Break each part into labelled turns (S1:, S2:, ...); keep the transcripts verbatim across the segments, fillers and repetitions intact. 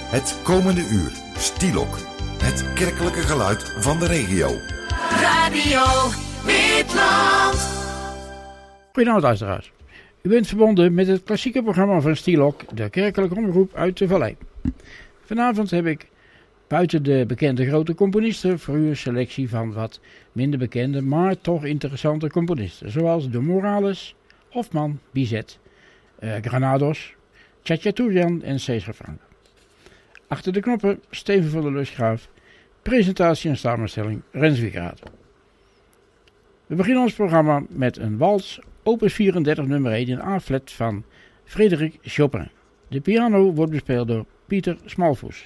S1: Het komende uur, Stielok. Het kerkelijke geluid van de regio.
S2: Radio Witland.
S3: Goedenavond luisteraars. U bent verbonden met het klassieke programma van Stielok, de kerkelijke omroep uit de Vallei. Vanavond heb ik buiten de bekende grote componisten voor u een selectie van wat minder bekende, maar toch interessante componisten. Zoals de Morales, Hofman, Bizet, uh, Granados, Tchatchourian en César Franck. Achter de knoppen Steven van der Lusgraaf, presentatie en samenstelling Rens Wiekeraad. We beginnen ons programma met een wals, opus vierendertig nummer één in A-flat van Frédéric Chopin. De piano wordt bespeeld door Pieter Smalvoes.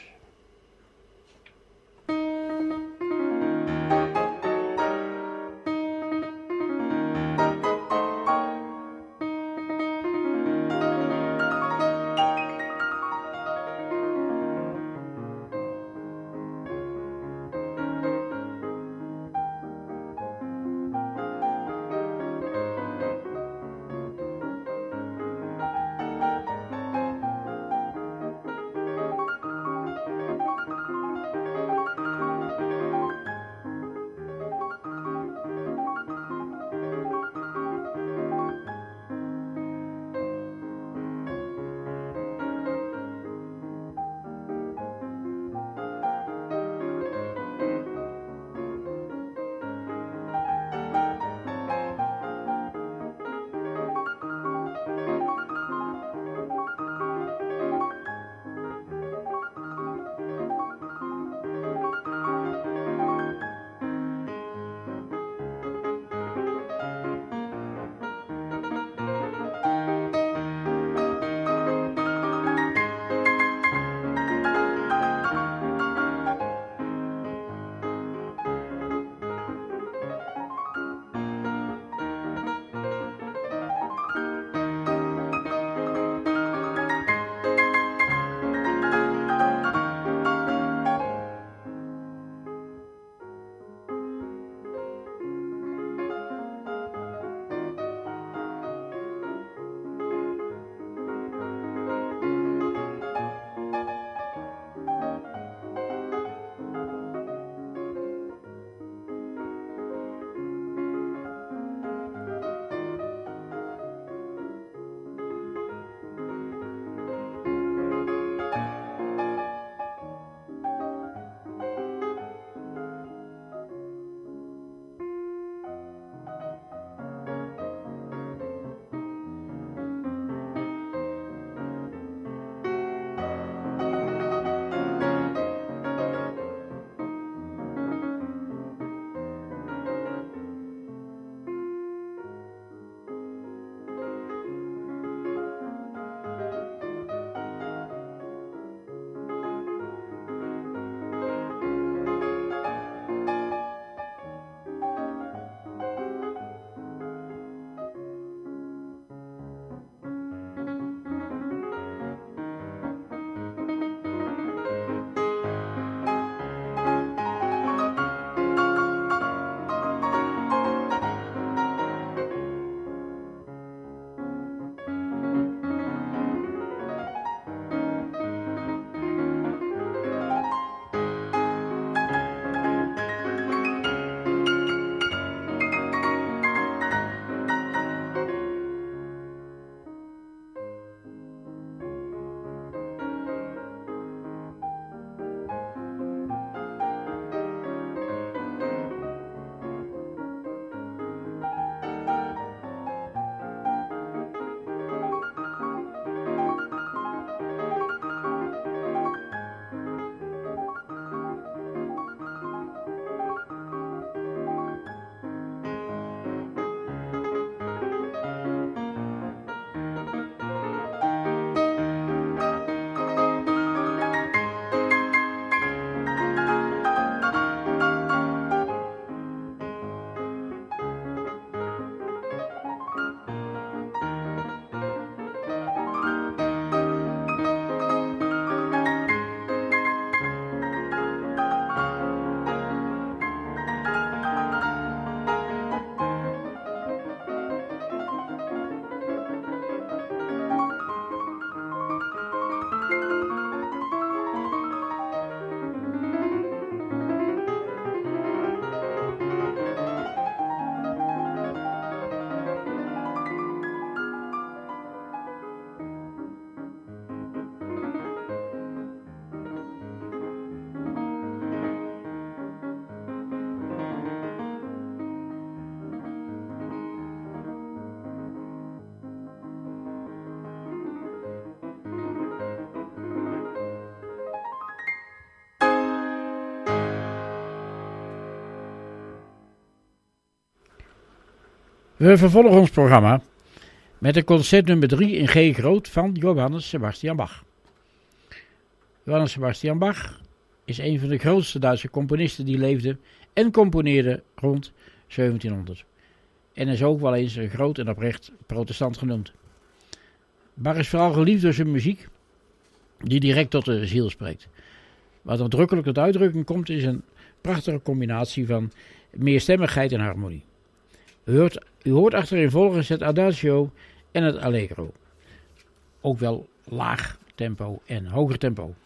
S3: We vervolgen ons programma met de concert nummer drie in G groot van Johannes Sebastian Bach. Johannes Sebastian Bach is een van de grootste Duitse componisten die leefde en componeerde rond zeventienhonderd. En is ook wel eens een groot en oprecht protestant genoemd. Bach is vooral geliefd door zijn muziek, die direct tot de ziel spreekt. Wat nadrukkelijk tot uitdrukking komt is een prachtige combinatie van meerstemmigheid en harmonie. U hoort, u hoort achtereenvolgens het adagio en het allegro. Ook wel laag tempo en hoger tempo.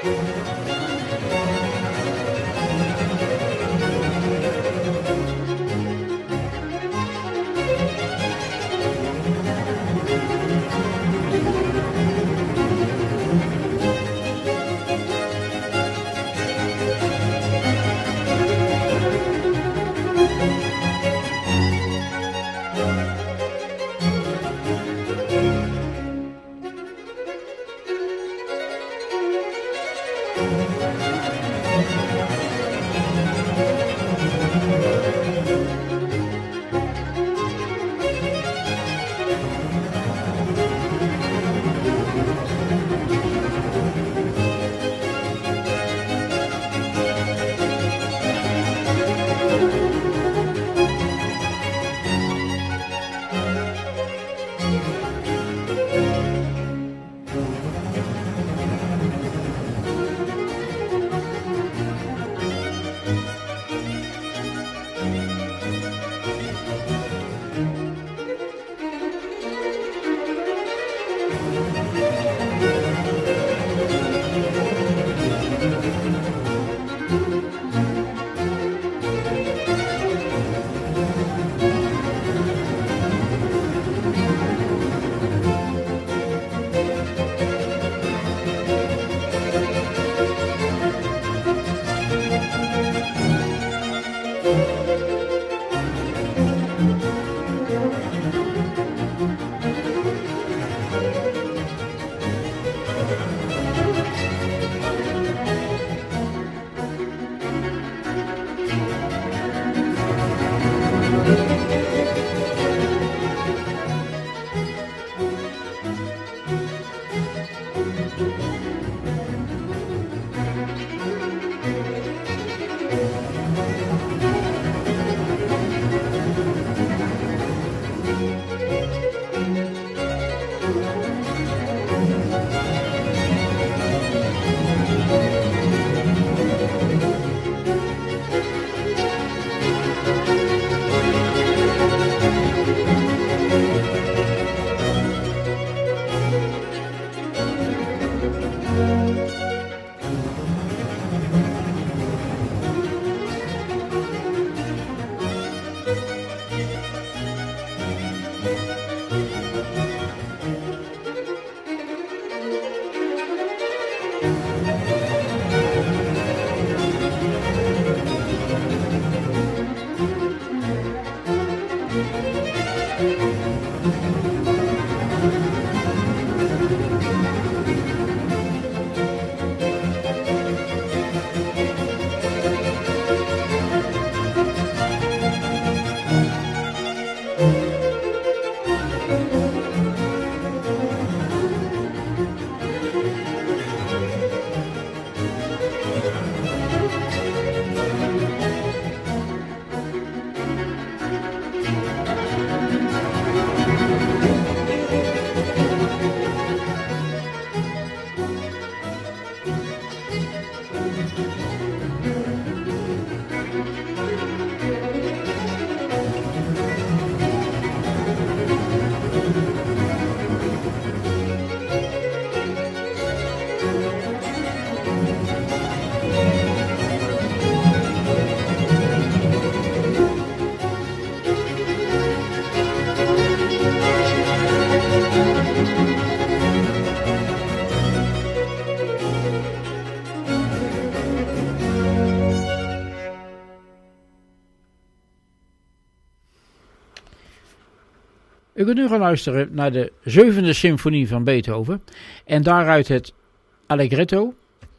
S3: U kunt nu gaan luisteren naar de zevende symfonie van Beethoven en daaruit het Allegretto.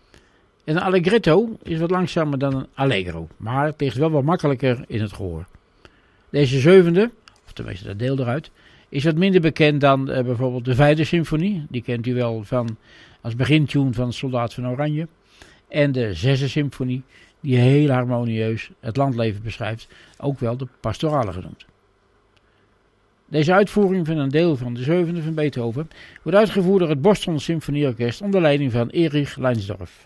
S3: En een Allegretto is wat langzamer dan een Allegro, maar het ligt wel wat makkelijker in het gehoor. Deze zevende, of tenminste dat deel eruit, is wat minder bekend dan uh, bijvoorbeeld de vijfde symfonie. Die kent u wel van als begintune van Soldaat van Oranje. En de zesde symfonie, die heel harmonieus het landleven beschrijft, ook wel de pastorale genoemd. Deze uitvoering van een deel van de zevende van Beethoven wordt uitgevoerd door het Boston Symfonieorkest onder leiding van Erich Leinsdorf.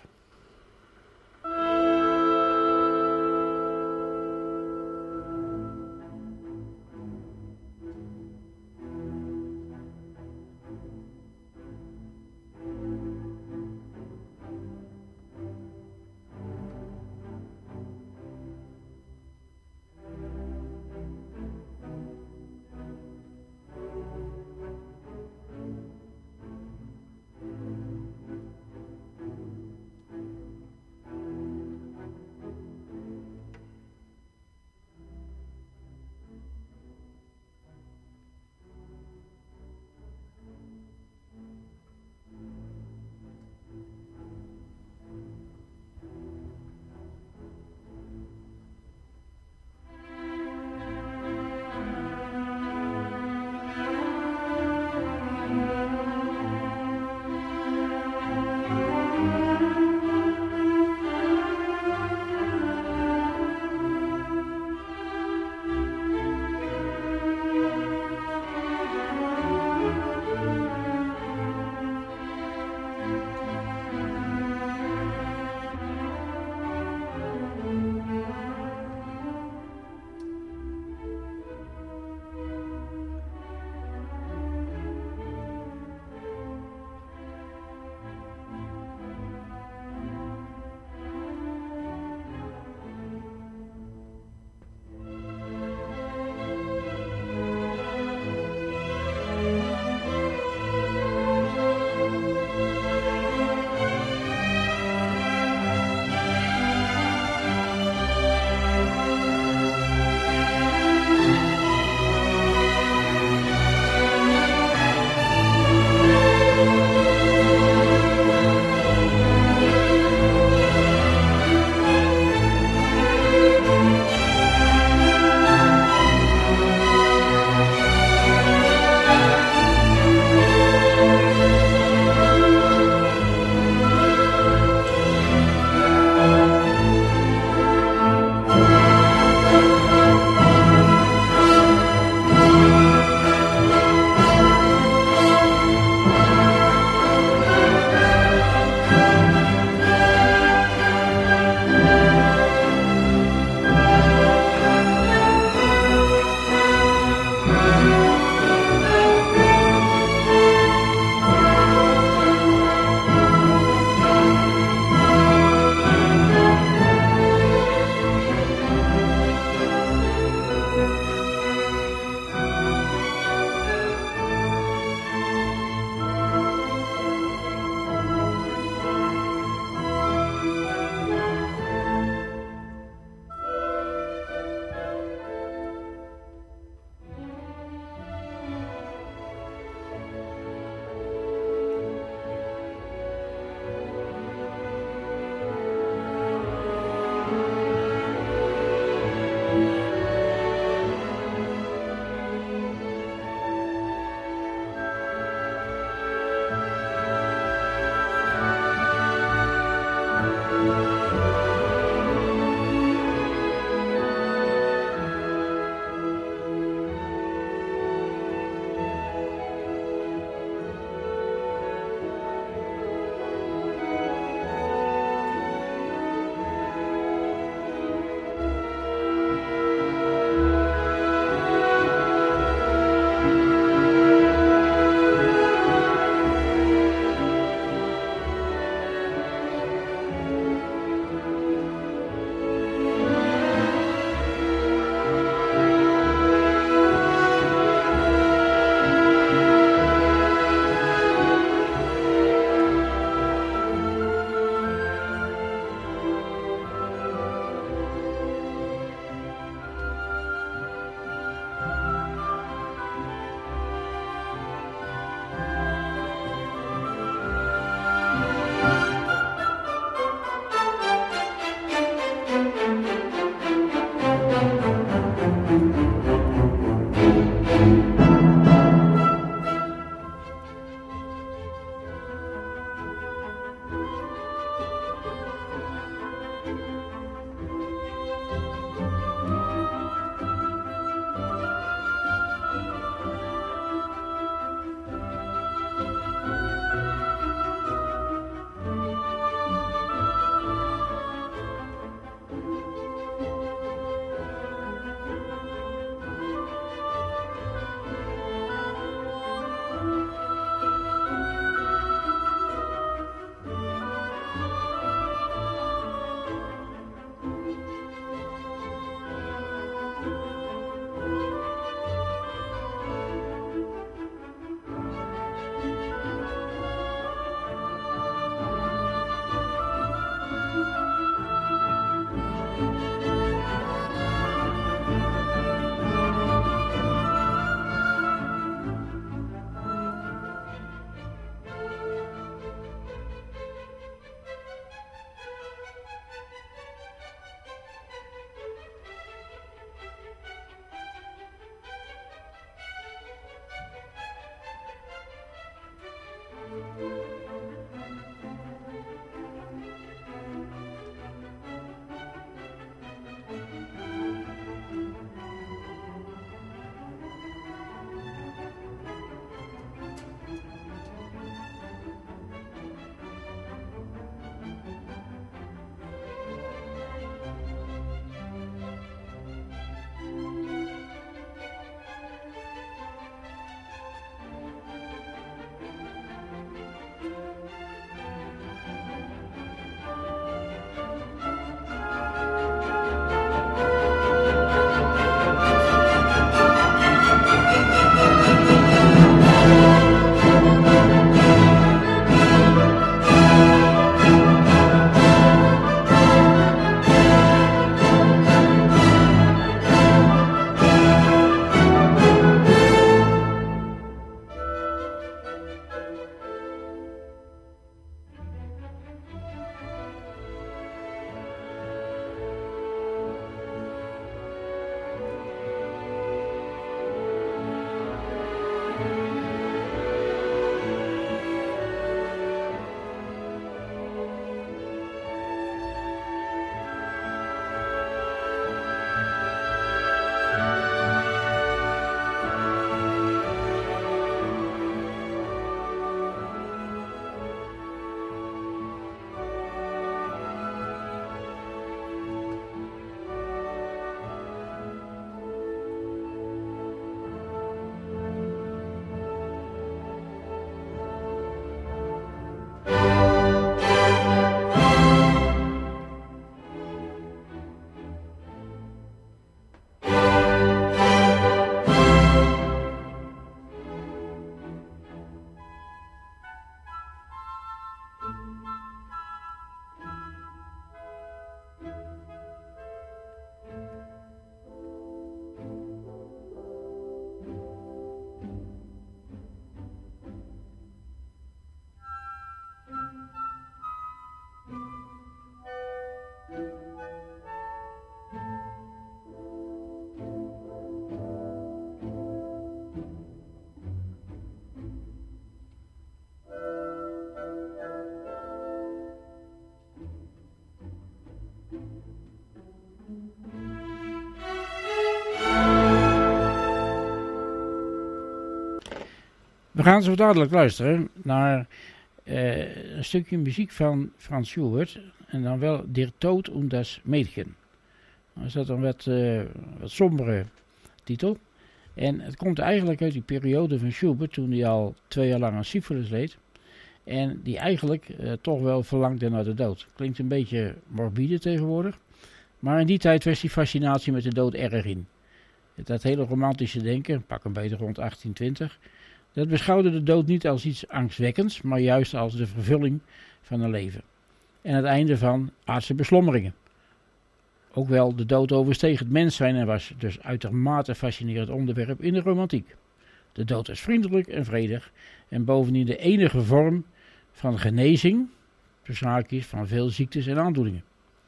S3: We gaan zo dadelijk luisteren naar uh, een stukje muziek van Franz Schubert. En dan wel Der Tod und das Mädchen. Dan is dat een wat, uh, wat sombere titel. En het komt eigenlijk uit die periode van Schubert, toen hij al twee jaar lang aan syfilis leed. En die eigenlijk uh, toch wel verlangde naar de dood. Klinkt een beetje morbide tegenwoordig. Maar in die tijd was die fascinatie met de dood erg in. Dat hele romantische denken, pak een beetje rond achttien twintig, dat beschouwde de dood niet als iets angstwekkends, maar juist als de vervulling van een leven. En het einde van aardse beslommeringen. Ook wel de dood oversteeg het mens zijn en was dus uitermate fascinerend onderwerp in de romantiek. De dood is vriendelijk en vredig en bovendien de enige vorm van genezing, tussen haakjes, van veel ziektes en aandoeningen.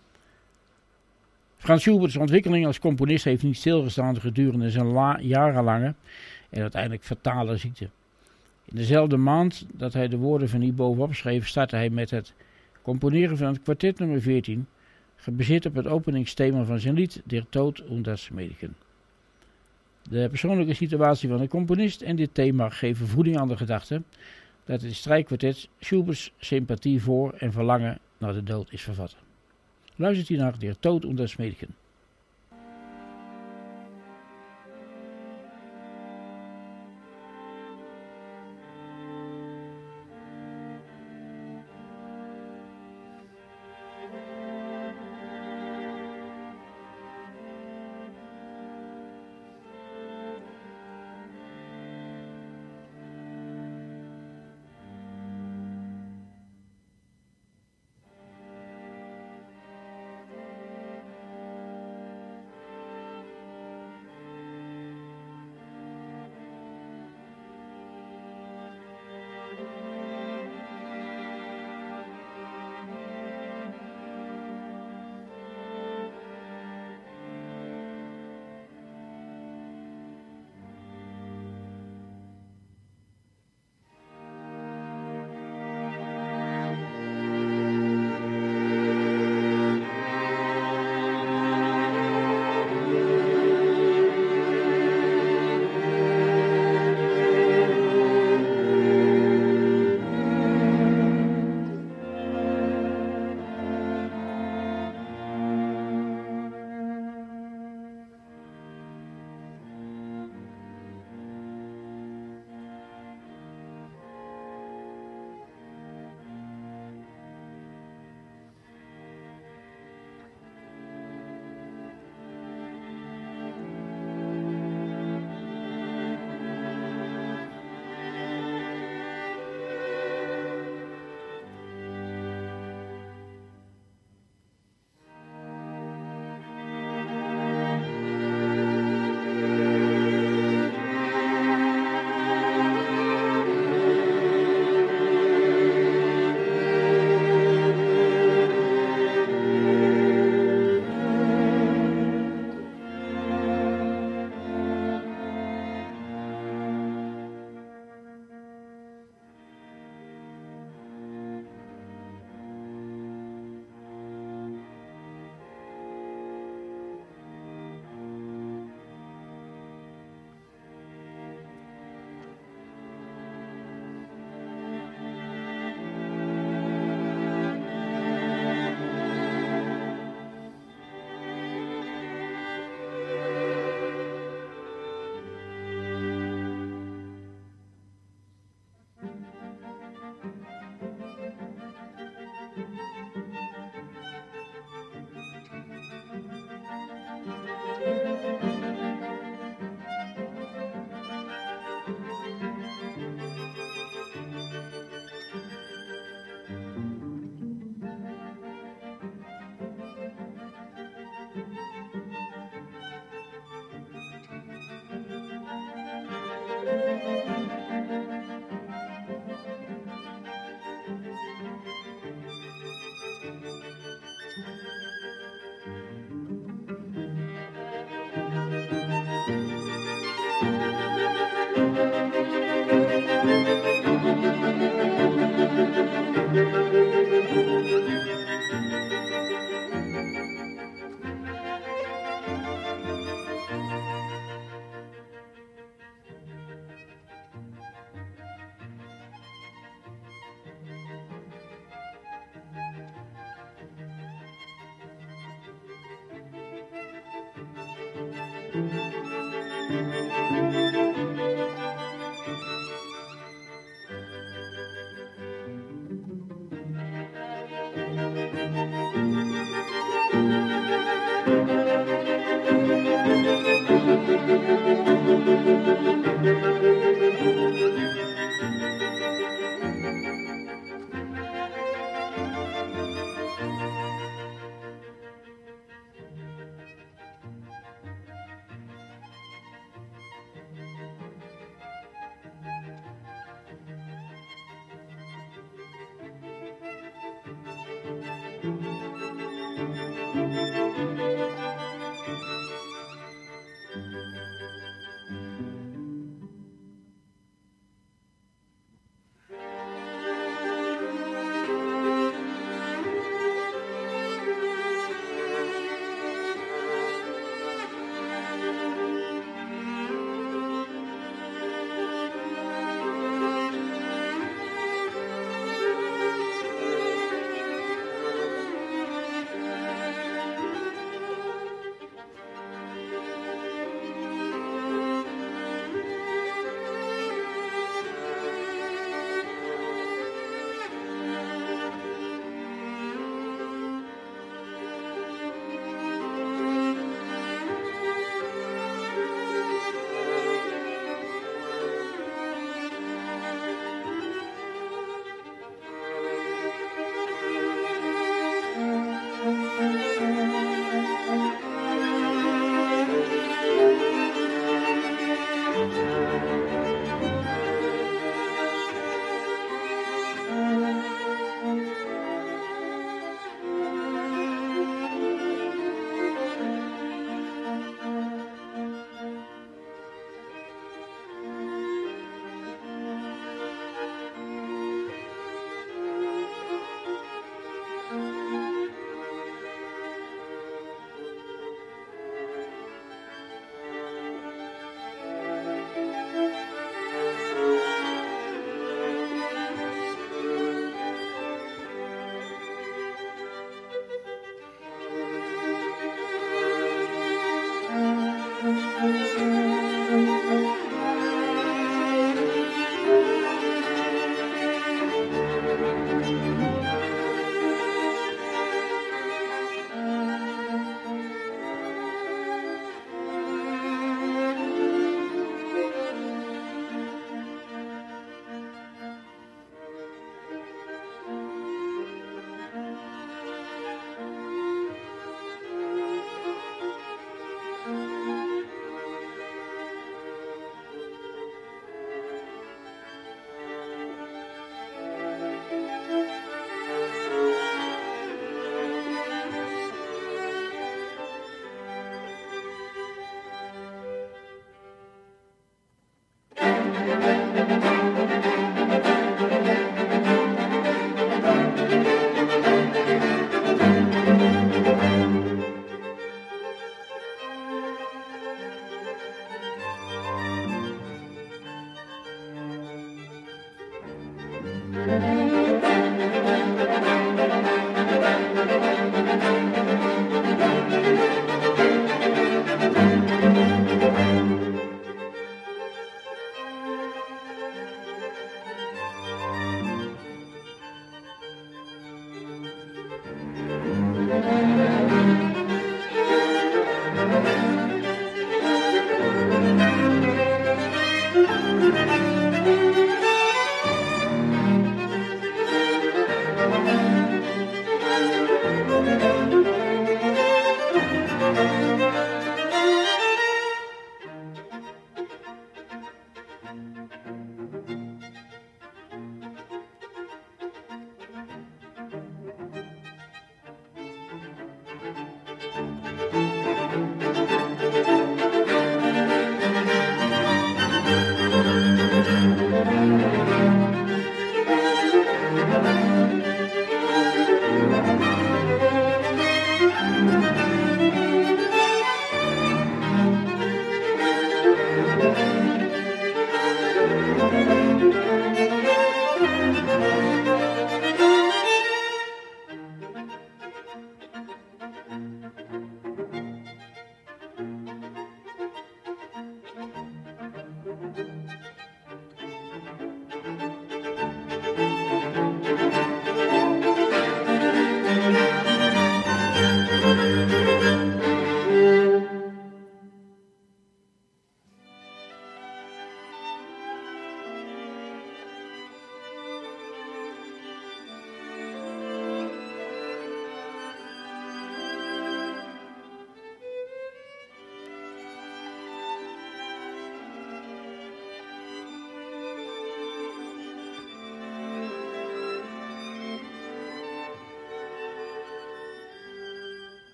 S3: Franz Schuberts ontwikkeling als componist heeft niet stilgestaan gedurende zijn la- jarenlange en uiteindelijk fatale ziekte. In dezelfde maand dat hij de woorden van hierboven opschreef, startte hij met het componeren van het kwartet nummer veertien, gebaseerd op het openingsthema van zijn lied Der Tod und das Mädchen. De persoonlijke situatie van de componist en dit thema geven voeding aan de gedachte dat het strijkkwartet Schuberts sympathie voor en verlangen naar de dood is vervat. Luistert hier naar Der Tod und das Mädchen.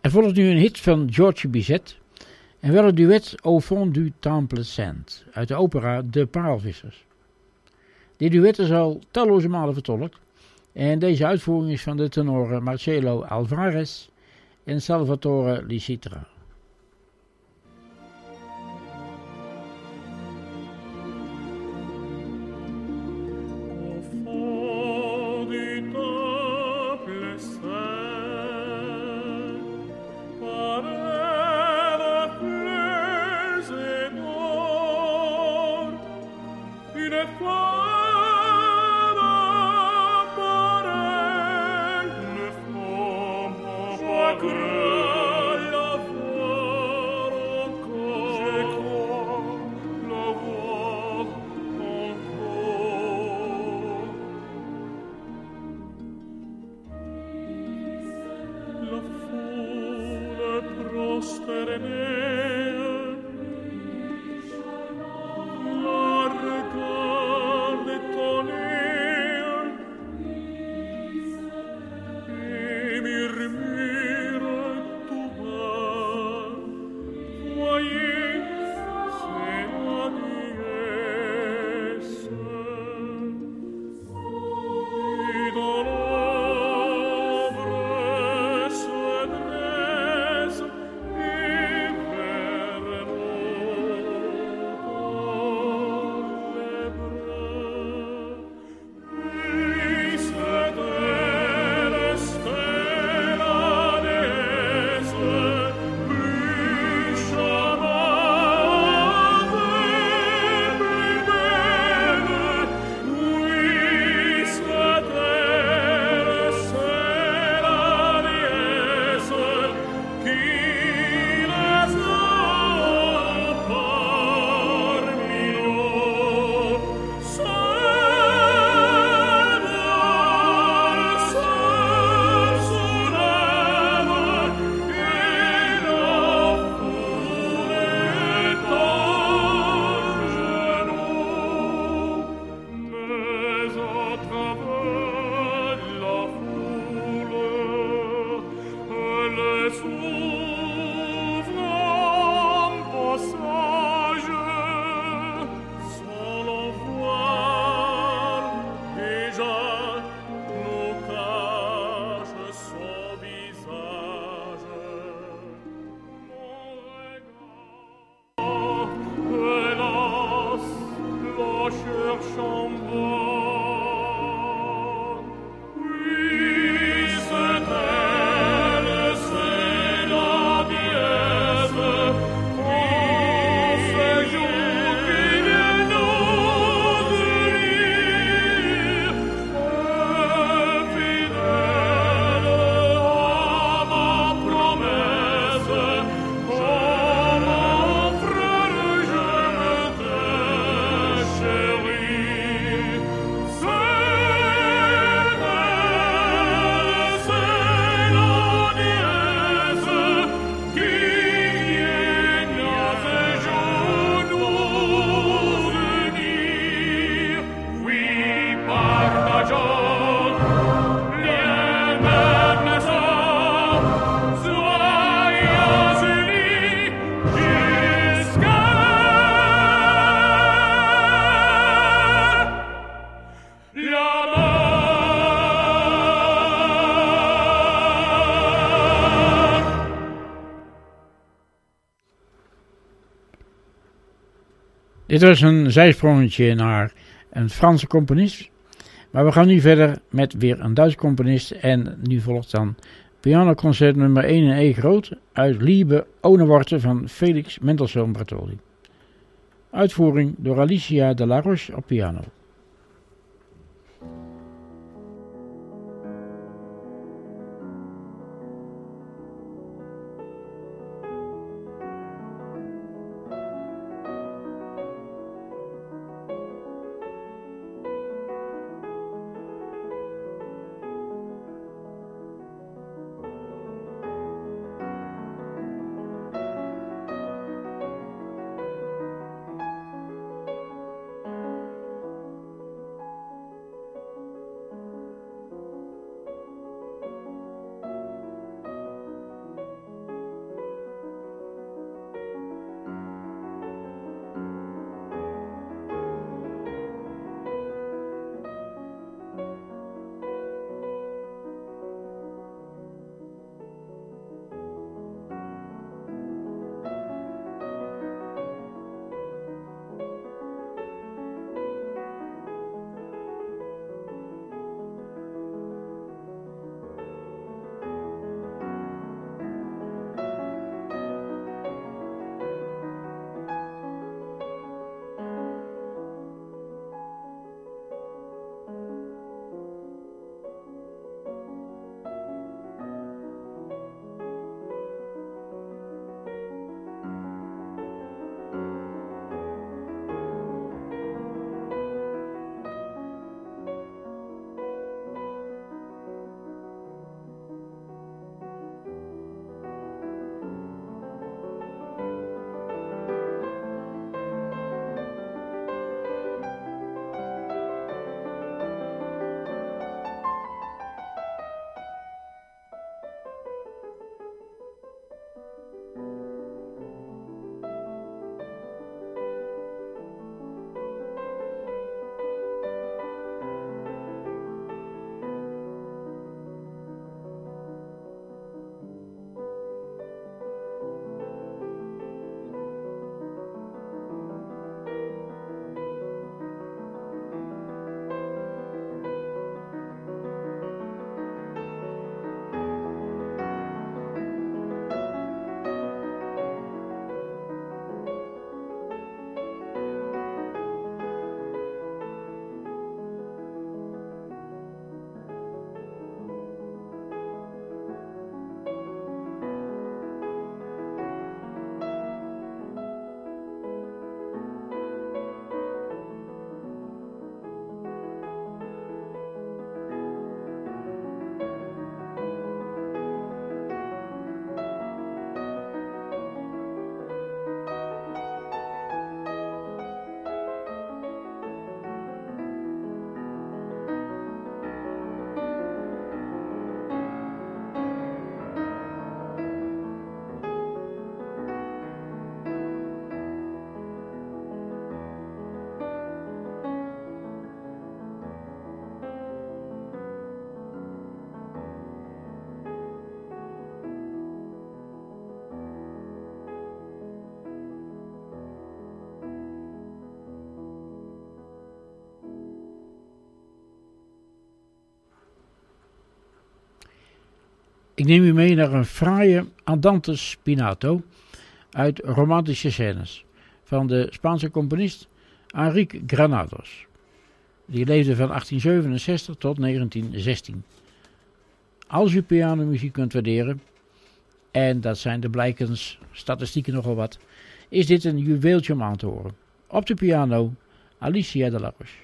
S3: Er volgt nu een hit van George Bizet en wel het duet Au fond du temple saint uit de opera De Parelvissers. Dit duet is al talloze malen vertolkt en deze uitvoering is van de tenoren Marcelo Alvarez en Salvatore Licitra. Dit was een zijsprongetje naar een Franse componist. Maar we gaan nu verder met weer een Duitse componist. En nu volgt dan pianoconcert nummer één in E groot uit Liebe ohne Worte van Felix Mendelssohn Bartholdy. Uitvoering door Alicia de la Roche op piano. Ik neem u mee naar een fraaie Andante Spinato uit romantische scènes van de Spaanse componist Enrique Granados. Die leefde van achttien zevenenzestig tot negentien zestien. Als u pianomuziek kunt waarderen, en dat zijn de blijkens statistieken nogal wat, is dit een juweeltje om aan te horen. Op de piano, Alicia de la Roche.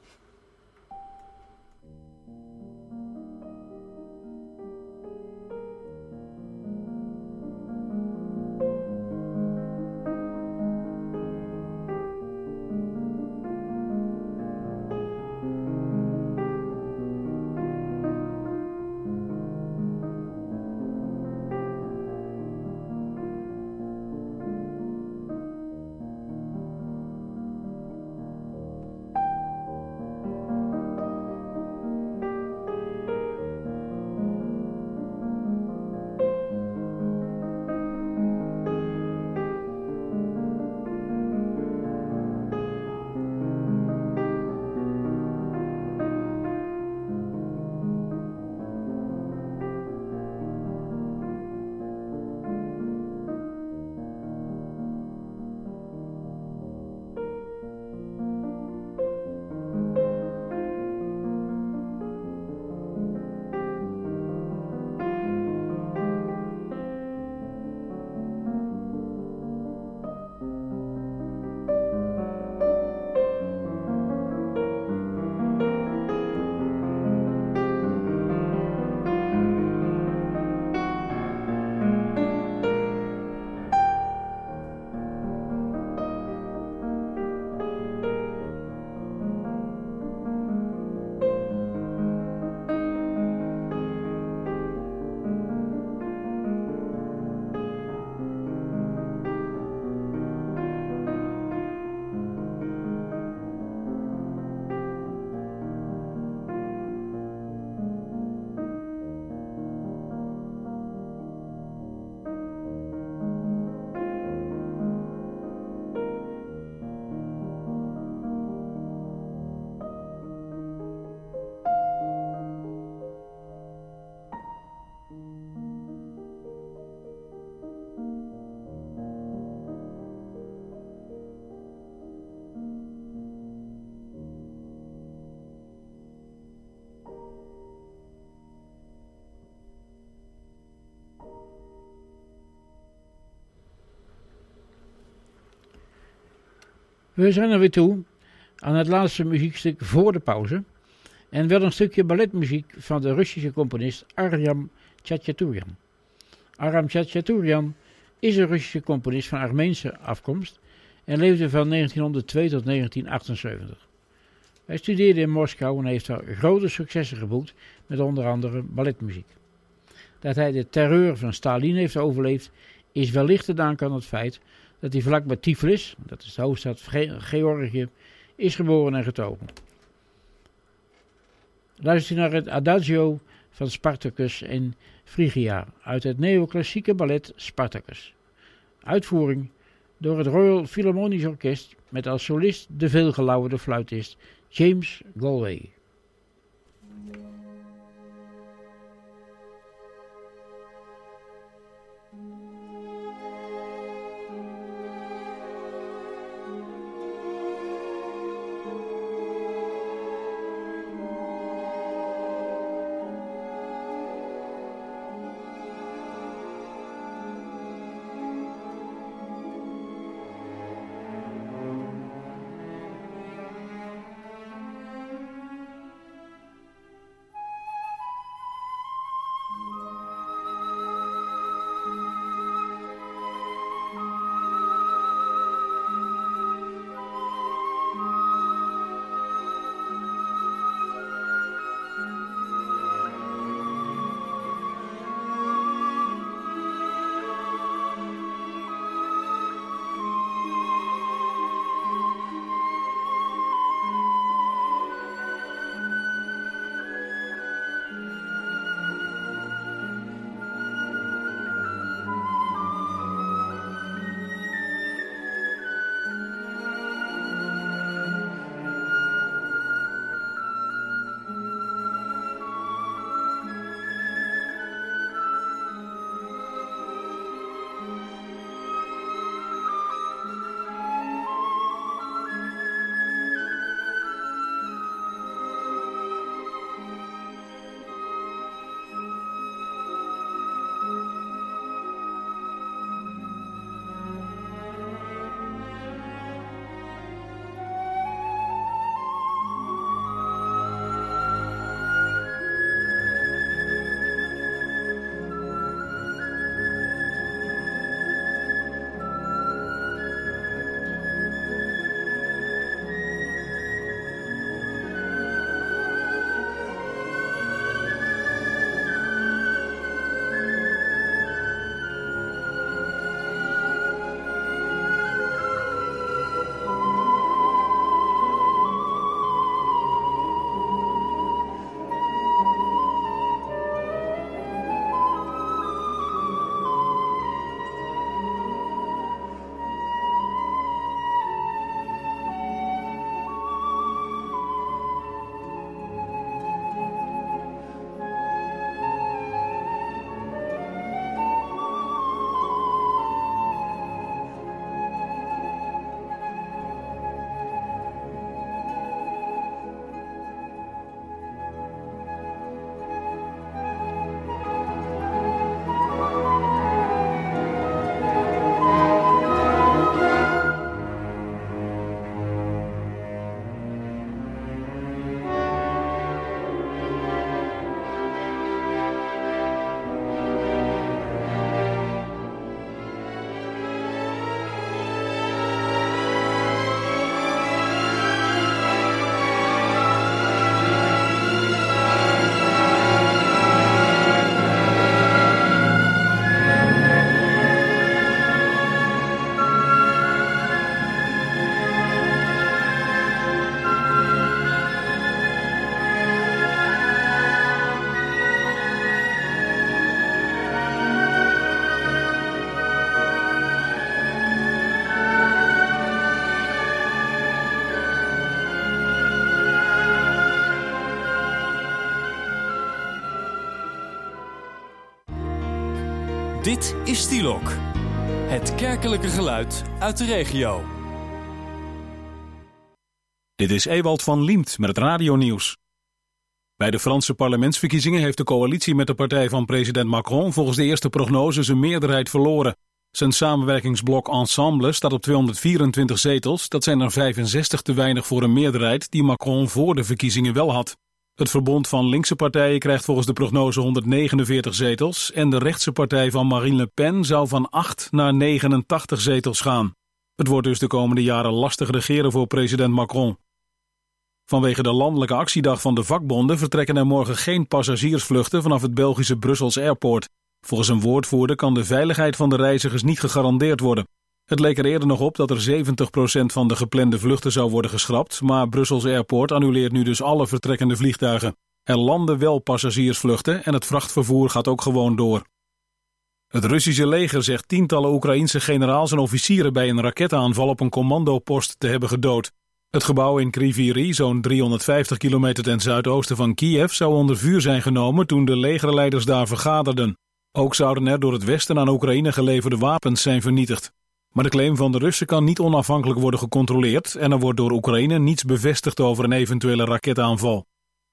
S3: We zijn er weer toe aan het laatste muziekstuk voor de pauze en wel een stukje balletmuziek van de Russische componist Aram Tjatjatourian. Aram Tjatjatourian is een Russische componist van Armeense afkomst en leefde van negentienhonderdtwee tot negentien achtenzeventig. Hij studeerde in Moskou en heeft daar grote successen geboekt met onder andere balletmuziek. Dat hij de terreur van Stalin heeft overleefd is wellicht te danken aan het feit dat hij vlak bij Tiflis, dat is de hoofdstad Georgië, is geboren en getogen. Luister naar het Adagio van Spartacus en Phrygia uit het neoclassieke ballet Spartacus. Uitvoering door het Royal Philharmonisch Orkest met als solist de veelgelauwerde fluitist James Galway.
S4: Dit is Stielok, het kerkelijke geluid uit de regio. Dit is Ewald van Liemt met het radionieuws. Bij de Franse parlementsverkiezingen heeft de coalitie met de partij van president Macron volgens de eerste prognoses een meerderheid verloren. Zijn samenwerkingsblok Ensemble staat op tweehonderdvierentwintig zetels. Dat zijn er vijfenzestig te weinig voor een meerderheid die Macron voor de verkiezingen wel had. Het verbond van linkse partijen krijgt volgens de prognose honderdnegenenveertig zetels en de rechtse partij van Marine Le Pen zou van acht naar negenentachtig zetels gaan. Het wordt dus de komende jaren lastig regeren voor president Macron. Vanwege de landelijke actiedag van de vakbonden vertrekken er morgen geen passagiersvluchten vanaf het Belgische Brussels Airport. Volgens een woordvoerder kan de veiligheid van de reizigers niet gegarandeerd worden. Het leek er eerder nog op dat er zeventig procent van de geplande vluchten zou worden geschrapt, maar Brussels Airport annuleert nu dus alle vertrekkende vliegtuigen. Er landen wel passagiersvluchten en het vrachtvervoer gaat ook gewoon door. Het Russische leger zegt tientallen Oekraïense generaals en officieren bij een raketaanval op een commandopost te hebben gedood. Het gebouw in Kryvyi Rih, zo'n driehonderdvijftig kilometer ten zuidoosten van Kiev, zou onder vuur zijn genomen toen de legerleiders daar vergaderden. Ook zouden er door het Westen aan Oekraïne geleverde wapens zijn vernietigd. Maar de claim van de Russen kan niet onafhankelijk worden gecontroleerd en er wordt door Oekraïne niets bevestigd over een eventuele raketaanval.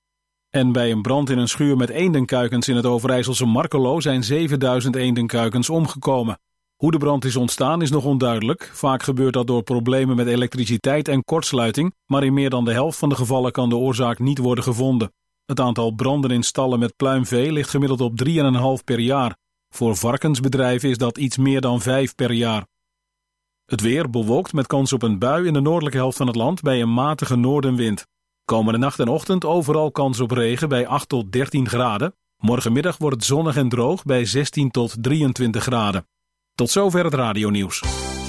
S4: En bij een brand in een schuur met eendenkuikens in het Overijsselse Markelo zijn zevenduizend eendenkuikens omgekomen. Hoe de brand is ontstaan is nog onduidelijk. Vaak gebeurt dat door problemen met elektriciteit en kortsluiting, maar in meer dan de helft van de gevallen kan de oorzaak niet worden gevonden. Het aantal branden in stallen met pluimvee ligt gemiddeld op drie komma vijf per jaar. Voor varkensbedrijven is dat iets meer dan vijf per jaar. Het weer bewolkt met kans op een bui in de noordelijke helft van het land bij een matige noordenwind. Komende nacht en ochtend overal kans op regen bij acht tot dertien graden. Morgenmiddag wordt het zonnig en droog bij zestien tot drieëntwintig graden. Tot zover het radionieuws.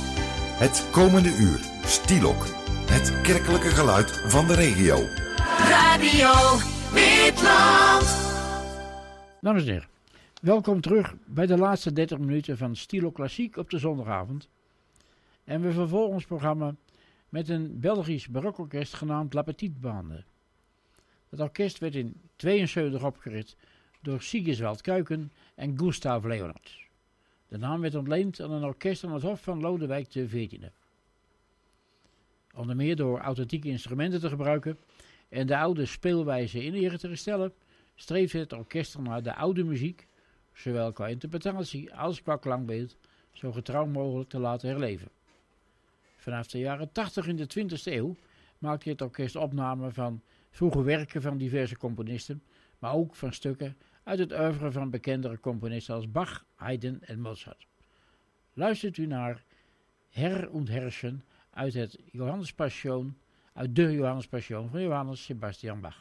S1: Het komende uur, Stielok, het kerkelijke geluid van de regio.
S2: Radio Witland.
S3: Dames en heren, welkom terug bij de laatste dertig minuten van Stielok Klassiek op de zondagavond. En we vervolgen ons programma met een Belgisch barokorkest genaamd La Petite Bande. Het orkest werd in tweeënzeventig opgericht door Sigiswald Kuiken en Gustav Leonard. De naam werd ontleend aan een orkest aan het hof van Lodewijk de veertiende. Onder meer door authentieke instrumenten te gebruiken en de oude speelwijze in ere te herstellen, streeft het orkest naar de oude muziek, zowel qua interpretatie als qua klankbeeld, zo getrouw mogelijk te laten herleven. Vanaf de jaren tachtig in de twintigste eeuw maakte het orkest opnamen van vroege werken van diverse componisten, maar ook van stukken uit het oeuvre van bekendere componisten als Bach, Haydn en Mozart. Luistert u naar Herr und Herrchen uit het Johannes Passion, uit de Johannes Passion van Johannes Sebastian Bach.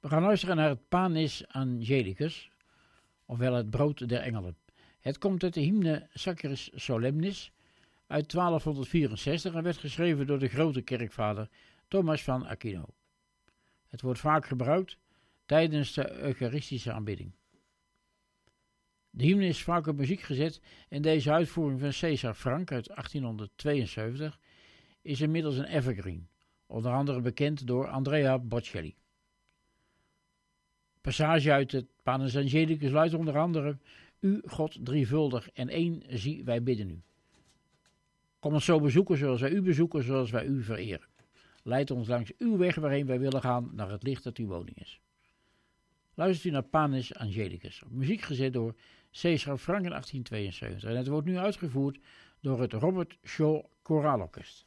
S3: gaan luisteren naar het Panis Angelicus, ofwel het brood der engelen. Het komt uit de hymne Sacris Solemnis uit twaalfhonderdvierenzestig en werd geschreven door de grote kerkvader Thomas van Aquino. Het wordt vaak gebruikt tijdens de eucharistische aanbidding. De hymne is vaak op muziek gezet en deze uitvoering van César Franck uit achttienhonderdtweeënzeventig is inmiddels een evergreen, onder andere bekend door Andrea Bocelli. Passage uit het Panis Angelicus luidt onder andere: U, God drievuldig en één, zie wij bidden u. Kom ons zo bezoeken zoals wij u bezoeken, zoals wij u vereren. Leid ons langs uw weg waarheen wij willen gaan, naar het licht dat uw woning is. Luistert u naar Panis Angelicus, op muziek gezet door César Franck in achttien tweeënzeventig en het wordt nu uitgevoerd door het Robert Shaw Koraalorkest.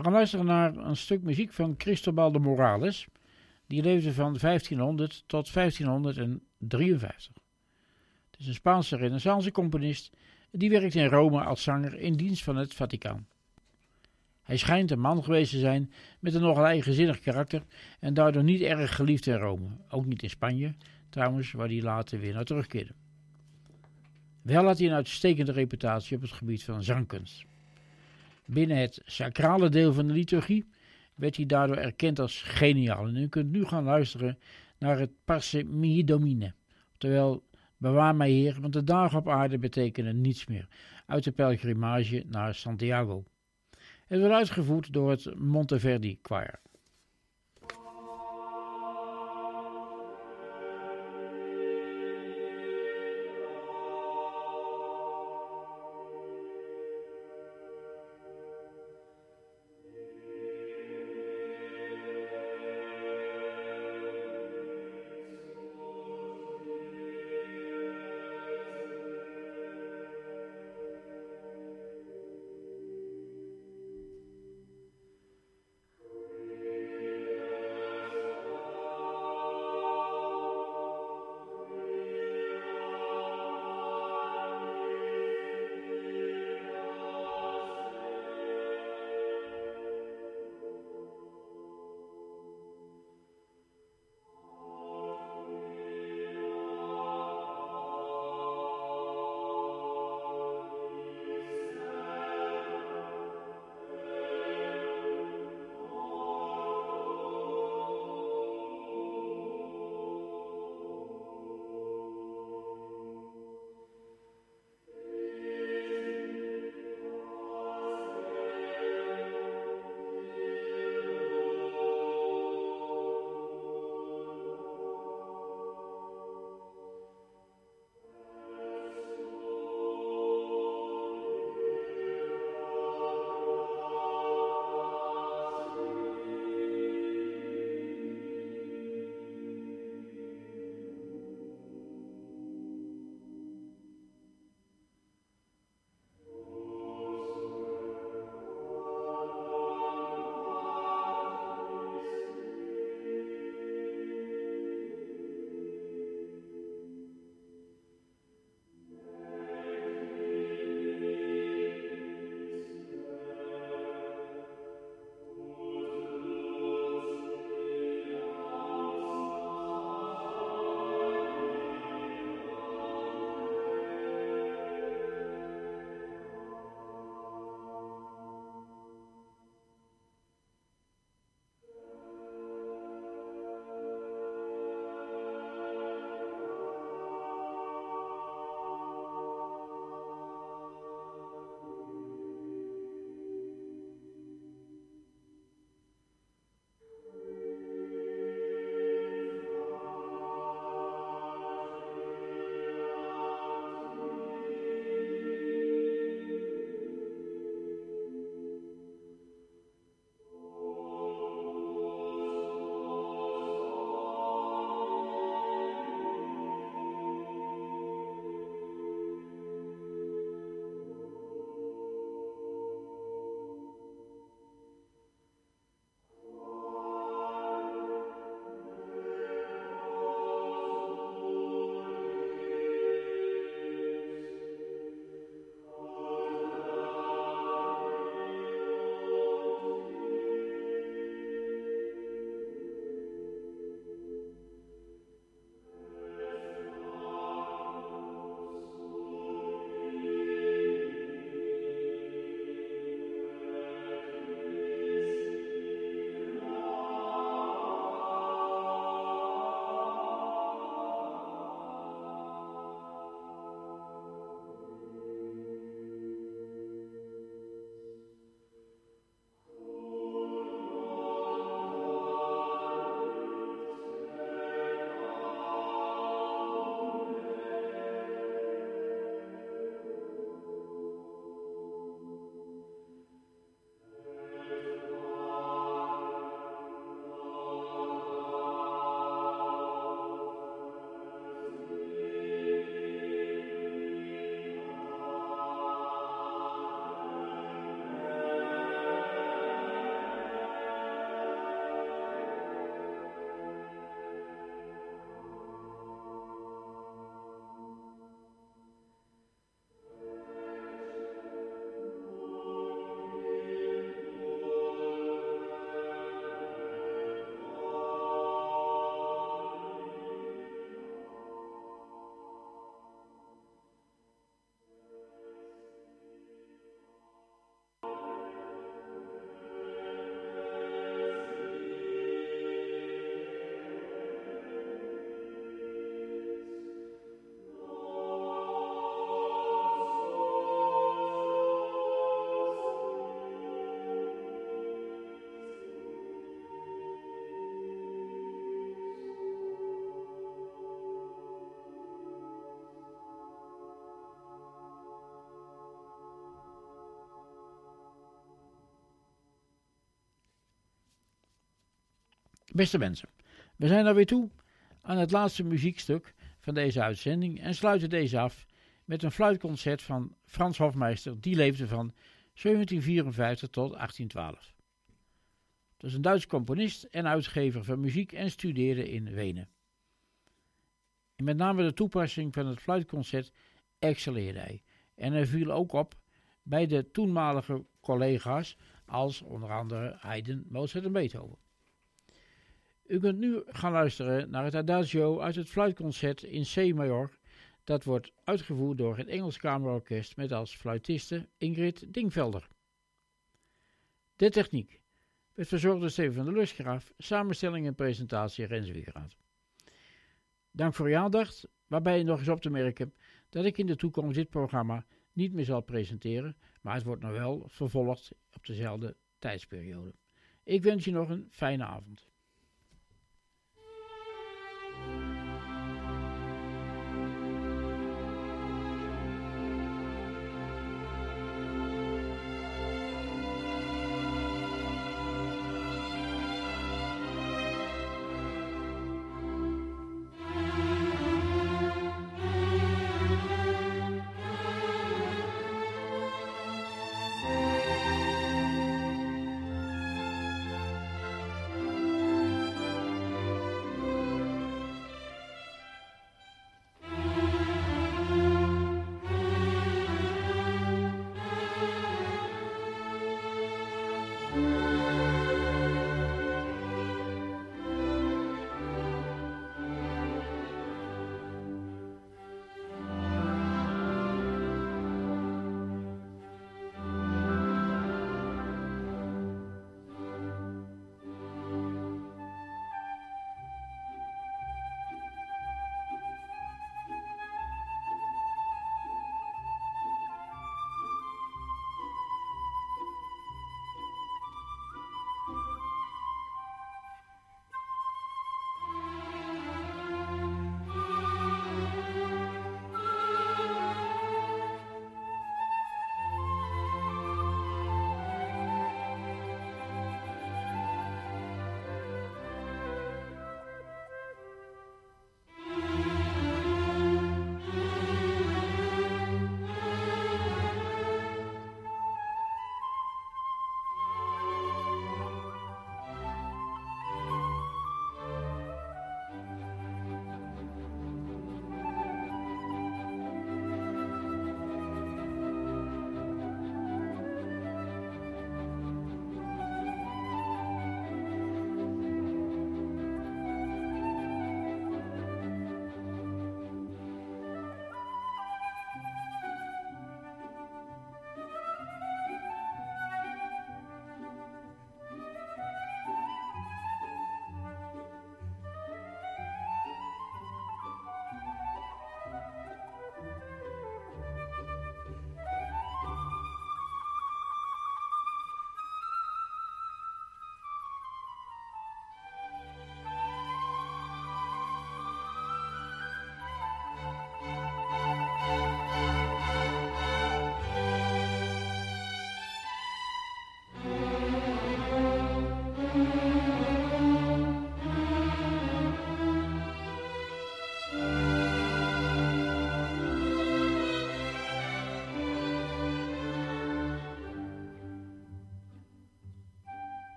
S3: We gaan luisteren naar een stuk muziek van Cristobal de Morales. Die leefde van vijftienhonderd tot vijftienhonderddrieënvijftig. Het is een Spaanse renaissance-componist die werkt in Rome als zanger in dienst van het Vaticaan. Hij schijnt een man geweest te zijn met een nogal eigenzinnig karakter en daardoor niet erg geliefd in Rome. Ook niet in Spanje, trouwens, waar hij later weer naar terugkeerde. Wel had hij een uitstekende reputatie op het gebied van zangkunst. Binnen het sacrale deel van de liturgie werd hij daardoor erkend als geniaal. En u kunt nu gaan luisteren naar het Parce mi Domine, oftewel bewaar mij Heer, want de dagen op aarde betekenen niets meer, uit de pelgrimage naar Santiago. Het wordt uitgevoerd door het Monteverdi Choir. Beste mensen, we zijn alweer toe aan het laatste muziekstuk van deze uitzending en sluiten deze af met een fluitconcert van Frans Hofmeister, die leefde van zeventien vierenvijftig tot achttien twaalf. Het is een Duits componist en uitgever van muziek en studeerde in Wenen. En met name de toepassing van het fluitconcert excelleerde hij en hij viel ook op bij de toenmalige collega's als onder andere Haydn, Mozart en Beethoven. U kunt nu gaan luisteren naar het Adagio uit het fluitconcert in C major. Dat wordt uitgevoerd door het Engels Kamerorkest met als fluitiste Ingrid Dingvelder. De techniek werd verzorgd door Steven van der Lusgraaf, samenstelling en presentatie Rens Wiegeraad. Dank voor uw aandacht, waarbij nog eens op te merken dat ik in de toekomst dit programma niet meer zal presenteren, maar het wordt nog wel vervolgd op dezelfde tijdsperiode. Ik wens je nog een fijne avond.